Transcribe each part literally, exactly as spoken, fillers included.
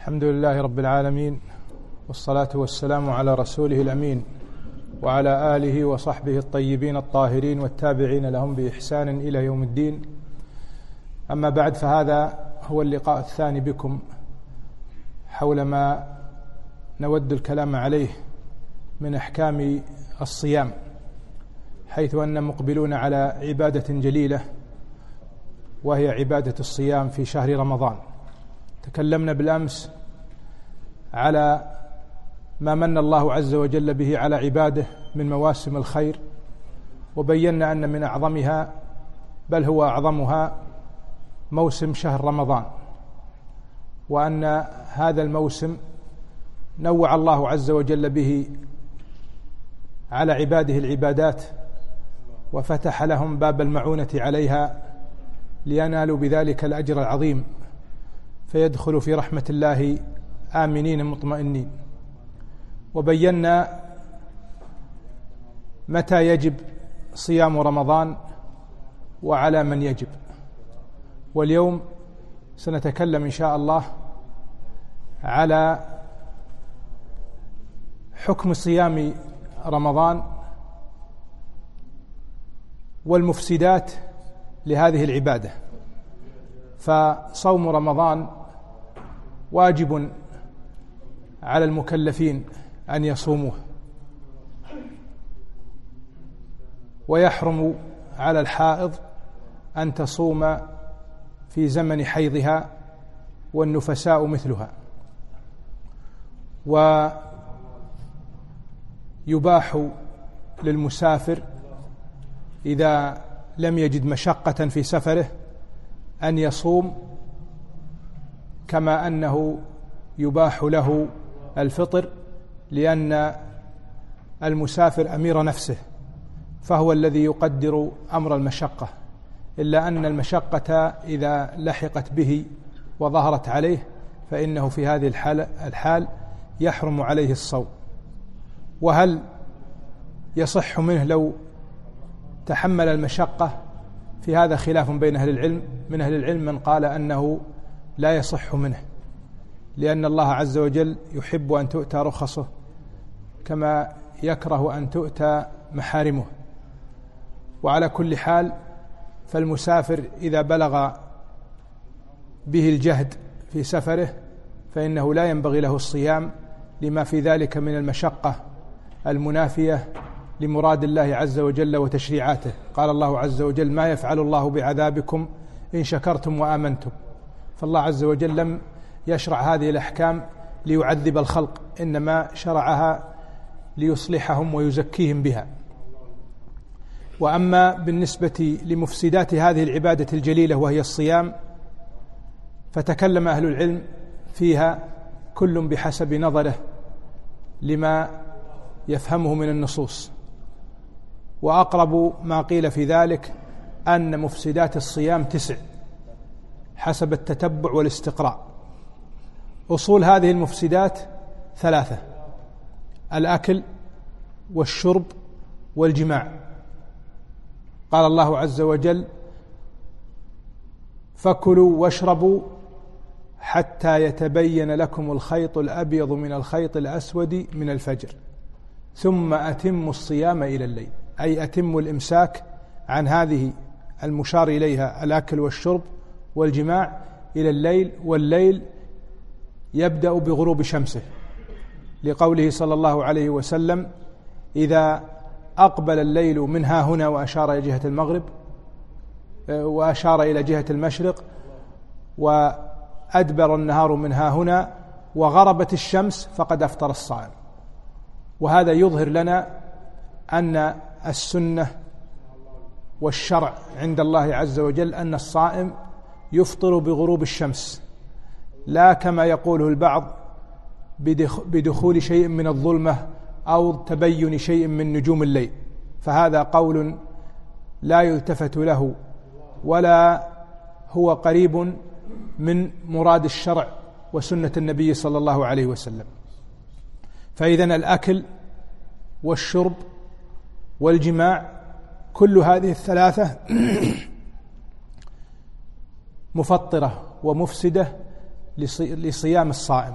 الحمد لله رب العالمين، والصلاة والسلام على رسوله الأمين وعلى آله وصحبه الطيبين الطاهرين والتابعين لهم بإحسان إلى يوم الدين. أما بعد، فهذا هو اللقاء الثاني بكم حول ما نود الكلام عليه من أحكام الصيام، حيث أن مقبلون على عبادة جليلة وهي عبادة الصيام في شهر رمضان. تكلمنا بالأمس على ما من الله عز وجل به على عباده من مواسم الخير، وبينا أن من أعظمها بل هو أعظمها موسم شهر رمضان، وأن هذا الموسم نوع الله عز وجل به على عباده العبادات، وفتح لهم باب المعونة عليها لينالوا بذلك الأجر العظيم، فيدخلوا في رحمة الله آمنين مطمئنين. وبينا متى يجب صيام رمضان وعلى من يجب. واليوم سنتكلم إن شاء الله على حكم صيام رمضان والمفسدات لهذه العبادة. فصوم رمضان واجب على المكلفين أن يصوموه، ويحرم على الحائض أن تصوم في زمن حيضها، والنفساء مثلها. ويباح للمسافر إذا لم يجد مشقة في سفره أن يصوم، كما أنه يباح له الفطر، لأن المسافر أمير نفسه، فهو الذي يقدر أمر المشقة، إلا أن المشقة إذا لحقت به وظهرت عليه فإنه في هذه الحال, الحال يحرم عليه الصوم. وهل يصح منه لو تحمل المشقة؟ في هذا خلاف بين أهل العلم. من أهل العلم من قال أنه لا يصح منه، لأن الله عز وجل يحب أن تؤتى رخصه كما يكره أن تؤتى محارمه. وعلى كل حال، فالمسافر إذا بلغ به الجهد في سفره فإنه لا ينبغي له الصيام، لما في ذلك من المشقة المنافية لمراد الله عز وجل وتشريعاته. قال الله عز وجل: ما يفعل الله بعذابكم إن شكرتم وآمنتم. فالله عز وجل لم يشرع هذه الأحكام ليعذب الخلق، إنما شرعها ليصلحهم ويزكيهم بها. وأما بالنسبة لمفسدات هذه العبادة الجليلة وهي الصيام، فتكلم أهل العلم فيها كل بحسب نظره لما يفهمه من النصوص. وأقرب ما قيل في ذلك أن مفسدات الصيام تسع حسب التتبع والاستقراء. أصول هذه المفسدات ثلاثة: الأكل والشرب والجماع. قال الله عز وجل: فكلوا واشربوا حتى يتبين لكم الخيط الأبيض من الخيط الأسود من الفجر ثم أتموا الصيام إلى الليل، أي أتموا الإمساك عن هذه المشار إليها الأكل والشرب والجماع إلى الليل، والليل يبدأ بغروب شمسه، لقوله صلى الله عليه وسلم: إذا أقبل الليل من ها هنا، وأشار إلى جهة المغرب وأشار إلى جهة المشرق، وأدبر النهار من ها هنا، وغربت الشمس، فقد أفطر الصائم. وهذا يظهر لنا أن السنة والشرع عند الله عز وجل أن الصائم يفطر بغروب الشمس، لا كما يقوله البعض بدخول شيء من الظلمة أو تبين شيء من نجوم الليل، فهذا قول لا يلتفت له ولا هو قريب من مراد الشرع وسنة النبي صلى الله عليه وسلم. فإذن الأكل والشرب والجماع كل هذه الثلاثة مفطرة ومفسدة لصيام الصائم.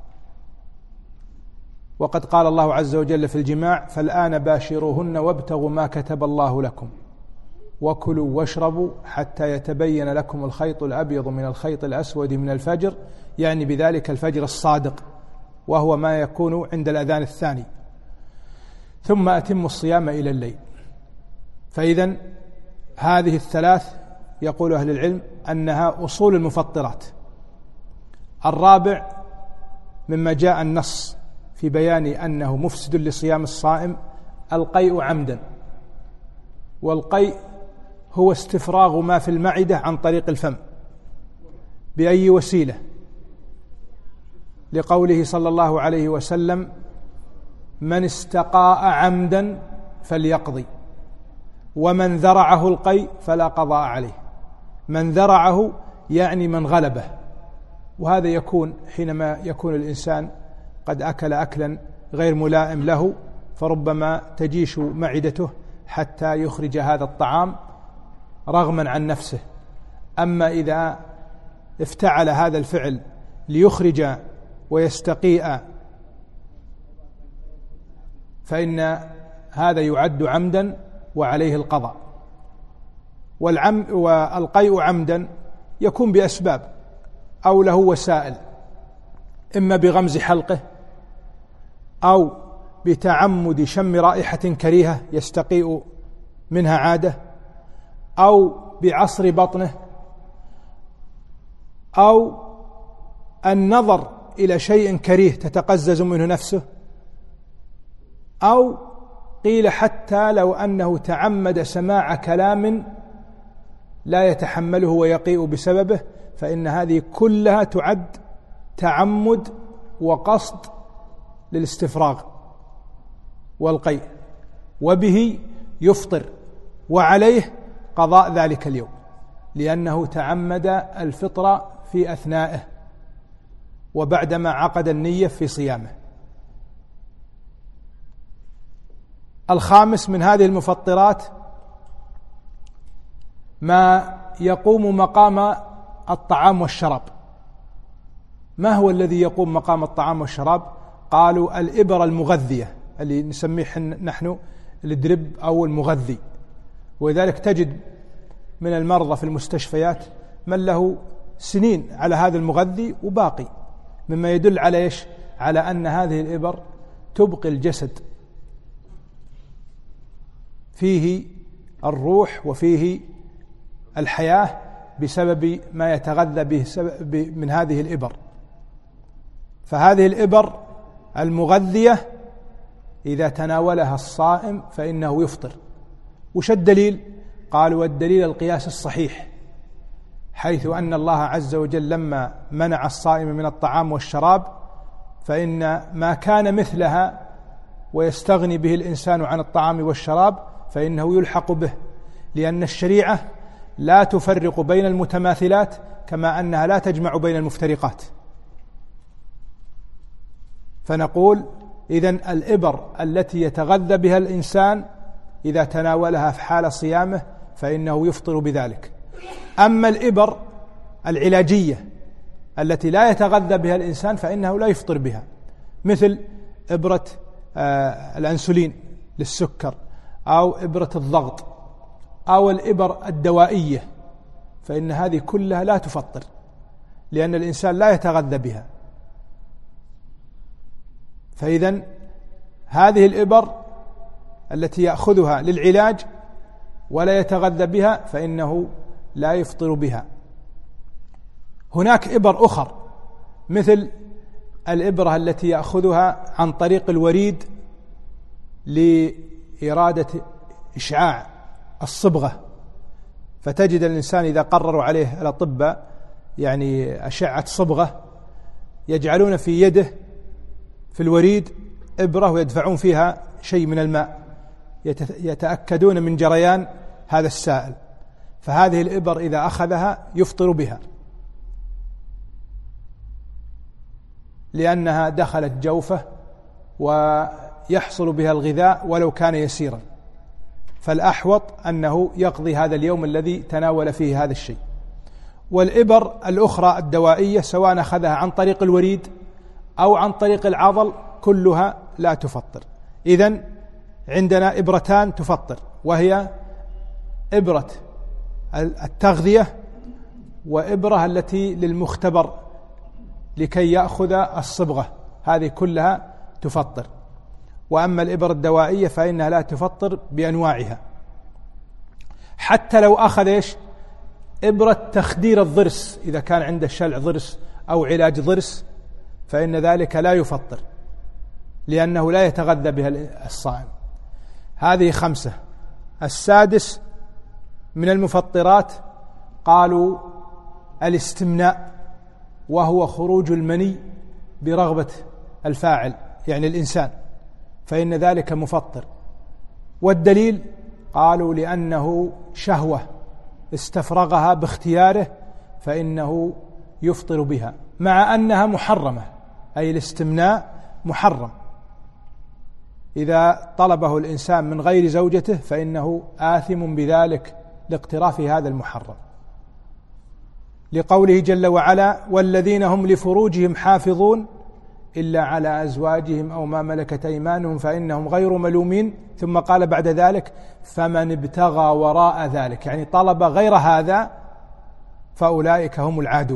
وقد قال الله عز وجل في الجماع: فالآن باشروهن وابتغوا ما كتب الله لكم وكلوا واشربوا حتى يتبين لكم الخيط الأبيض من الخيط الأسود من الفجر، يعني بذلك الفجر الصادق، وهو ما يكون عند الأذان الثاني، ثم أتموا الصيام إلى الليل. فإذن هذه الثلاث يقول أهل العلم أنها أصول المفطرات. الرابع مما جاء النص في بيان أنه مفسد لصيام الصائم القيء عمدا. والقيء هو استفراغ ما في المعدة عن طريق الفم بأي وسيلة، لقوله صلى الله عليه وسلم: من استقاء عمدا فليقضي، ومن ذرعه القيء فلا قضاء عليه. من ذرعه يعني من غلبه، وهذا يكون حينما يكون الإنسان قد أكل أكلا غير ملائم له، فربما تجيش معدته حتى يخرج هذا الطعام رغما عن نفسه. أما إذا افتعل هذا الفعل ليخرج ويستقيء فإن هذا يعد عمدا وعليه القضاء. والعم والقيء عمدا يكون بأسباب أو له وسائل، إما بغمز حلقه أو بتعمد شم رائحة كريهة يستقيء منها عادة، أو بعصر بطنه، أو النظر إلى شيء كريه تتقزز منه نفسه، أو قيل حتى لو أنه تعمد سماع كلام لا يتحمله ويقيء بسببه، فإن هذه كلها تعد تعمد وقصد للاستفراغ والقيء، وبه يفطر وعليه قضاء ذلك اليوم، لأنه تعمد الفطر في أثنائه وبعدما عقد النية في صيامه. الخامس من هذه المفطرات ما يقوم مقام الطعام والشراب. ما هو الذي يقوم مقام الطعام والشراب؟ قالوا الإبر المغذية، اللي نسميه نحن الدرب أو المغذي. ولذلك تجد من المرضى في المستشفيات من له سنين على هذا المغذي وباقي، مما يدل على إيش؟ على أن هذه الإبر تبقي الجسد فيه الروح وفيه الحياة بسبب ما يتغذى به من هذه الإبر. فهذه الإبر المغذية إذا تناولها الصائم فإنه يفطر. وش الدليل؟ قالوا والدليل القياس الصحيح، حيث أن الله عز وجل لما منع الصائم من الطعام والشراب فإن ما كان مثلها ويستغني به الإنسان عن الطعام والشراب فإنه يلحق به، لأن الشريعة لا تفرق بين المتماثلات كما أنها لا تجمع بين المفترقات. فنقول إذن الإبر التي يتغذى بها الإنسان إذا تناولها في حال صيامه فإنه يفطر بذلك. أما الإبر العلاجية التي لا يتغذى بها الإنسان فإنه لا يفطر بها، مثل إبرة آه الأنسولين للسكر، أو إبرة الضغط، أو الإبر الدوائية، فإن هذه كلها لا تفطر لأن الإنسان لا يتغذى بها. فإذن هذه الإبر التي يأخذها للعلاج ولا يتغذى بها فإنه لا يفطر بها. هناك إبر أخر مثل الإبرة التي يأخذها عن طريق الوريد لإرادة إشعاع الصبغة، فتجد الإنسان إذا قرروا عليه الأطباء يعني أشعة صبغة يجعلون في يده في الوريد إبرة ويدفعون فيها شيء من الماء يتأكدون من جريان هذا السائل، فهذه الإبر إذا أخذها يفطر بها لأنها دخلت جوفه ويحصل بها الغذاء ولو كان يسيرا، فالأحوط أنه يقضي هذا اليوم الذي تناول فيه هذا الشيء. والإبر الأخرى الدوائية سواء أخذها عن طريق الوريد أو عن طريق العضل كلها لا تفطر. إذن عندنا إبرتان تفطر، وهي إبرة التغذية وإبرة التي للمختبر لكي يأخذ الصبغة، هذه كلها تفطر. وأما الإبر الدوائية فإنها لا تفطر بأنواعها، حتى لو أخذ إيش إبرة تخدير الضرس، إذا كان عنده شلع ضرس أو علاج ضرس فإن ذلك لا يفطر، لأنه لا يتغذى بها الصائم. هذه خمسة. السادس من المفطرات قالوا الاستمناء، وهو خروج المني برغبة الفاعل يعني الإنسان، فإن ذلك مفطر. والدليل قالوا لأنه شهوة استفرغها باختياره فإنه يفطر بها، مع أنها محرمة، أي الاستمناء محرم، إذا طلبه الإنسان من غير زوجته فإنه آثم بذلك لاقتراف هذا المحرم، لقوله جل وعلا: والذين هم لفروجهم حافظون إلا على أزواجهم أو ما ملكت أيمانهم فإنهم غير ملومين. ثم قال بعد ذلك: فمن ابتغى وراء ذلك، يعني طلب غير هذا فأولئك هم العادون.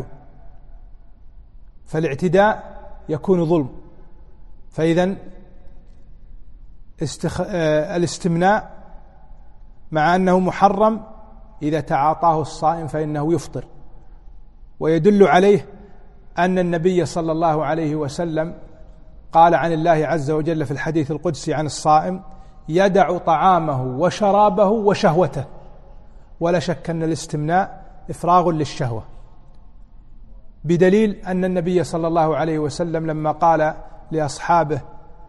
فالاعتداء يكون ظلم. فإذن استخ... الاستمناء مع أنه محرم إذا تعاطاه الصائم فإنه يفطر. ويدل عليه أن النبي صلى الله عليه وسلم قال عن الله عز وجل في الحديث القدسي عن الصائم: يدع طعامه وشرابه وشهوته. ولا شك أن الاستمناء إفراغ للشهوة، بدليل أن النبي صلى الله عليه وسلم لما قال لأصحابه: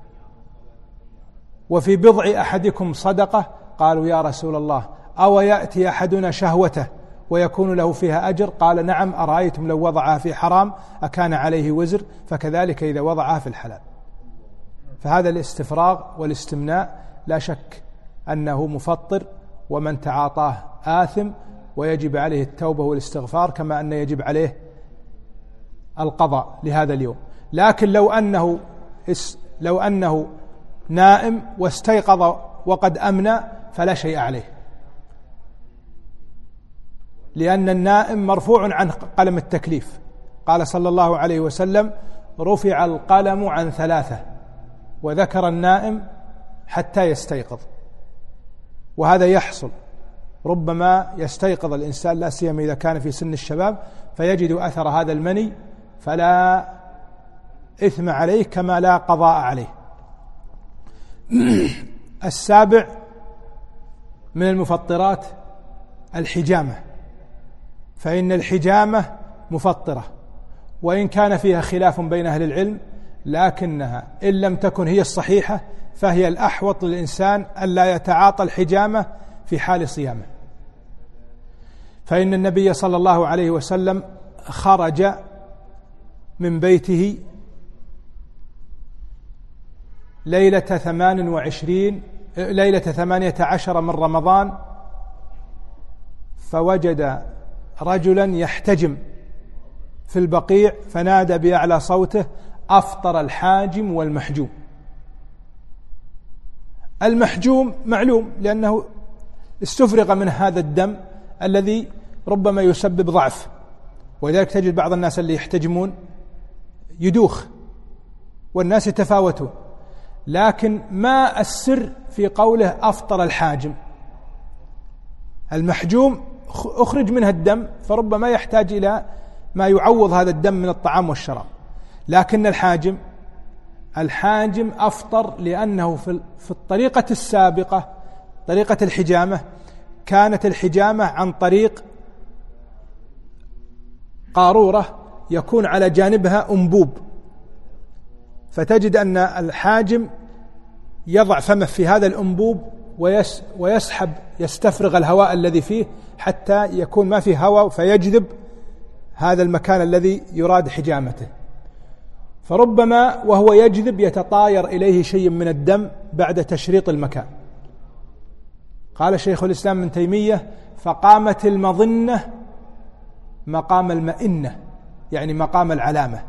وفي بضع أحدكم صدقة، قالوا: يا رسول الله، أو يأتي أحدنا شهوته ويكون له فيها أجر؟ قال: نعم، أرأيتم لو وضعها في حرام أكان عليه وزر؟ فكذلك إذا وضعها في الحلال. فهذا الاستفراغ والاستمناء لا شك أنه مفطر، ومن تعاطاه آثم، ويجب عليه التوبة والاستغفار، كما أن يجب عليه القضاء لهذا اليوم. لكن لو أنه لو أنه نائم واستيقظ وقد أمنى فلا شيء عليه، لأن النائم مرفوع عن قلم التكليف. قال صلى الله عليه وسلم: رفع القلم عن ثلاثة، وذكر النائم حتى يستيقظ. وهذا يحصل، ربما يستيقظ الإنسان لا سيما إذا كان في سن الشباب فيجد أثر هذا المني، فلا إثم عليه كما لا قضاء عليه. السابع من المفطرات الحجامة، فإن الحجامة مفطرة، وإن كان فيها خلاف بين أهل العلم، لكنها إن لم تكن هي الصحيحة فهي الأحوط للإنسان ألا يتعاطى الحجامة في حال صيامه. فإن النبي صلى الله عليه وسلم خرج من بيته ليلة ثمان وعشرين ليلة ثمانية عشر من رمضان، فوجد رجلا يحتجم في البقيع، فنادى بأعلى صوته: أفطر الحاجم والمحجوم. المحجوم معلوم لأنه استفرغ من هذا الدم الذي ربما يسبب ضعف، ولذلك تجد بعض الناس اللي يحتجمون يدوخ، والناس يتفاوتون. لكن ما السر في قوله أفطر الحاجم؟ المحجوم أخرج منها الدم، فربما يحتاج إلى ما يعوض هذا الدم من الطعام والشراب. لكن الحاجم الحاجم أفطر لأنه في الطريقة السابقة، طريقة الحجامة، كانت الحجامة عن طريق قارورة يكون على جانبها أنبوب، فتجد أن الحاجم يضع فمه في هذا الأنبوب ويسحب يستفرغ الهواء الذي فيه حتى يكون ما فيه هواء، فيجذب هذا المكان الذي يراد حجامته. فربما وهو يجذب يتطاير إليه شيء من الدم بعد تشريط المكان. قال شيخ الإسلام ابن تيمية: فقامت المظنة مقام المئنة، يعني مقام العلامة.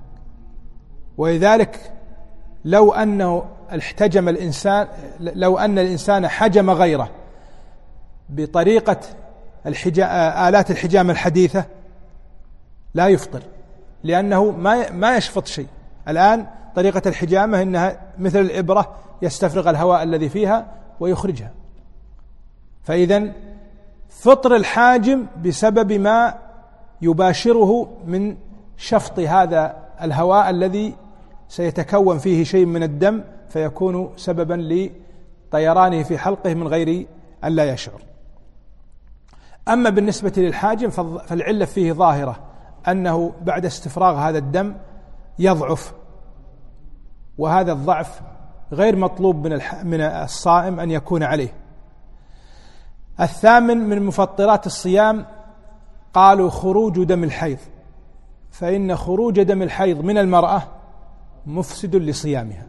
ولذلك لو أنه احتجم الإنسان لو أن الإنسان حجم غيره بطريقة آلات الحجام الحديثة لا يفطر، لأنه ما ما يشفط شيء. الآن طريقة الحجامة إنها مثل الإبرة، يستفرغ الهواء الذي فيها ويخرجها. فإذن فطر الحاجم بسبب ما يباشره من شفط هذا الهواء الذي سيتكون فيه شيء من الدم، فيكون سببا لطيرانه في حلقه من غير أن لا يشعر. أما بالنسبة للحاجم فالعلة فيه ظاهرة، أنه بعد استفراغ هذا الدم يضعف، وهذا الضعف غير مطلوب من من الصائم أن يكون عليه. الثامن من مفطرات الصيام قالوا خروج دم الحيض، فإن خروج دم الحيض من المرأة مفسد لصيامها،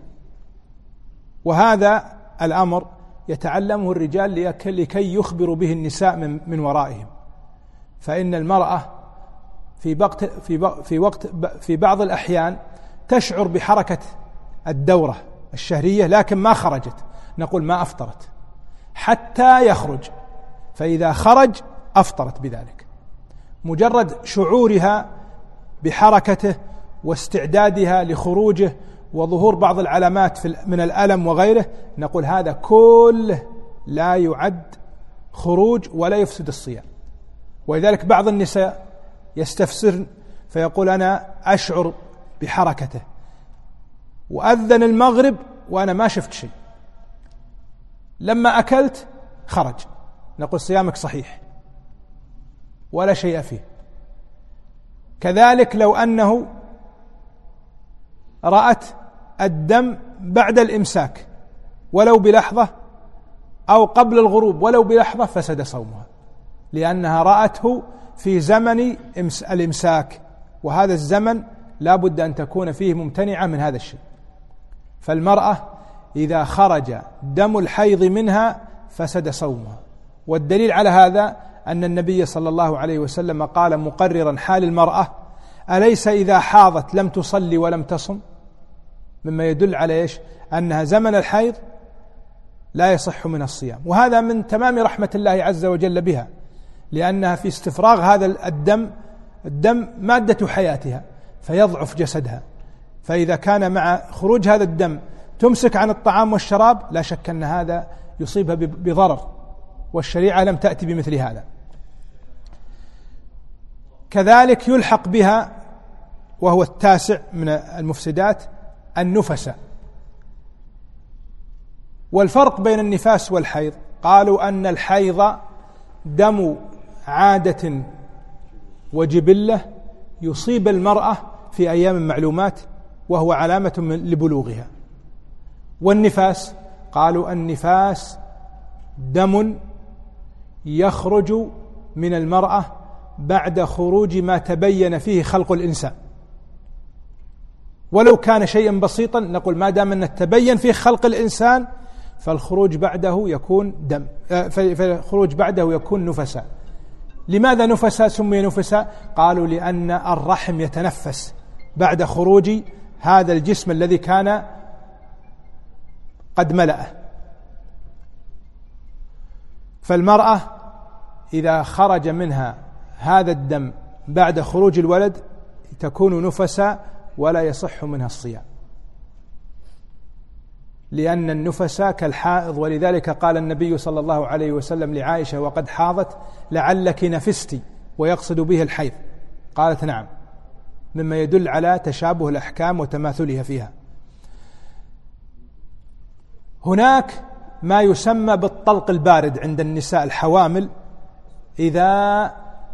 وهذا الأمر يتعلمه الرجال لكي يخبروا به النساء من, من ورائهم. فإن المرأة في وقت في في وقت في بعض الأحيان تشعر بحركة الدورة الشهرية لكن ما خرجت، نقول ما أفطرت حتى يخرج، فإذا خرج أفطرت بذلك. مجرد شعورها بحركته واستعدادها لخروجه وظهور بعض العلامات من الألم وغيره، نقول هذا كله لا يعد خروج ولا يفسد الصيام. ولذلك بعض النساء يستفسرن فيقول أنا أشعر بحركته، وأذن المغرب وأنا ما شفت شيء، لما أكلت خرج، نقول صيامك صحيح ولا شيء فيه. كذلك لو أنه رأت الدم بعد الإمساك ولو بلحظة أو قبل الغروب ولو بلحظة فسد صومها، لأنها رأته في زمن الإمساك، وهذا الزمن لا بد أن تكون فيه ممتنعة من هذا الشيء. فالمرأة إذا خرج دم الحيض منها فسد صومها. والدليل على هذا أن النبي صلى الله عليه وسلم قال مقررا حال المرأة: أليس إذا حاضت لم تصلي ولم تصم؟ مما يدل على إيش؟ أنها زمن الحيض لا يصح من الصيام. وهذا من تمام رحمة الله عز وجل بها، لأنها في استفراغ هذا الدم الدم مادة حياتها فيضعف جسدها، فإذا كان مع خروج هذا الدم تمسك عن الطعام والشراب لا شك أن هذا يصيبها بضرر، والشريعة لم تأتي بمثل هذا. كذلك يلحق بها، وهو التاسع من المفسدات، النفس. والفرق بين النفاس والحيض قالوا أن الحيض دم عادة وجبلة يصيب المرأة في أيام معلومات وهو علامة لبلوغها. والنفاس قالوا النفاس دم يخرج من المرأة بعد خروج ما تبين فيه خلق الإنسان، ولو كان شيئا بسيطا نقول ما دام أن تبين فيه خلق الإنسان فالخروج بعده يكون دم، فالخروج بعده يكون نفسا. لماذا نفسا سمي نفسا؟ قالوا لأن الرحم يتنفس بعد خروج هذا الجسم الذي كان قد ملأه. فالمرأة إذا خرج منها هذا الدم بعد خروج الولد تكون نفسا ولا يصح منها الصيام، لأن النفس كالحائض. ولذلك قال النبي صلى الله عليه وسلم لعائشة وقد حاضت: لعلك نفستي، ويقصد به الحيض. قالت: نعم، مما يدل على تشابه الأحكام وتماثلها فيها. هناك ما يسمى بالطلق البارد عند النساء الحوامل، إذا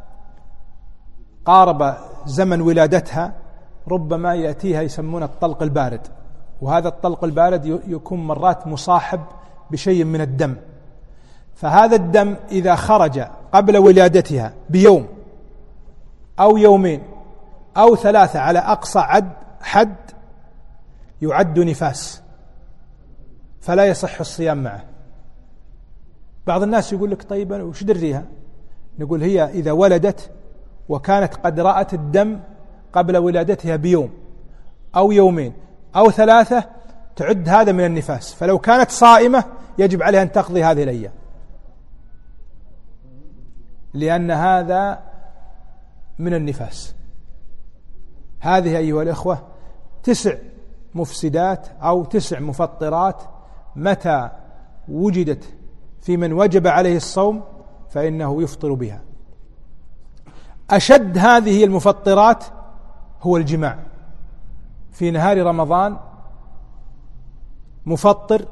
قارب زمن ولادتها ربما يأتيها يسمون الطلق البارد، وهذا الطلق البارد يكون مرات مصاحب بشيء من الدم. فهذا الدم إذا خرج قبل ولادتها بيوم أو يومين أو ثلاثة على أقصى عد حد يعد نفاس، فلا يصح الصيام معه. بعض الناس يقول لك: طيب وش دريها؟ نقول: هي إذا ولدت وكانت قد رأت الدم قبل ولادتها بيوم أو يومين أو ثلاثة تعد هذا من النفاس، فلو كانت صائمة يجب عليها أن تقضي هذه الأيام، لأن هذا من النفاس. هذه أيها الإخوة تسع مفسدات أو تسع مفطرات متى وجدت في من وجب عليه الصوم فإنه يفطر بها. أشد هذه المفطرات هو الجماع في نهار رمضان، مفطر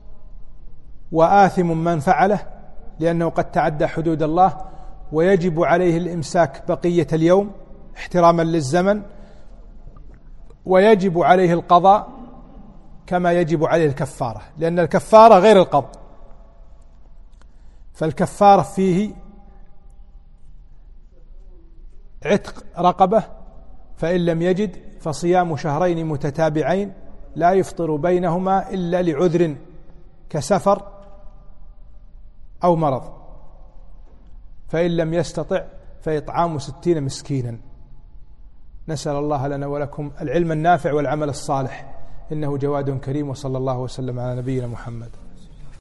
وآثم من فعله، لأنه قد تعدى حدود الله، ويجب عليه الإمساك بقية اليوم احتراما للزمن، ويجب عليه القضاء كما يجب عليه الكفارة، لأن الكفارة غير القضاء. فالكفارة فيه عتق رقبة، فإن لم يجد فصيام شهرين متتابعين لا يفطر بينهما إلا لعذر كسفر أو مرض، فإن لم يستطع فإطعام ستين مسكينا. نسأل الله لنا ولكم العلم النافع والعمل الصالح، إنه جواد كريم، وصلى الله وسلم على نبينا محمد.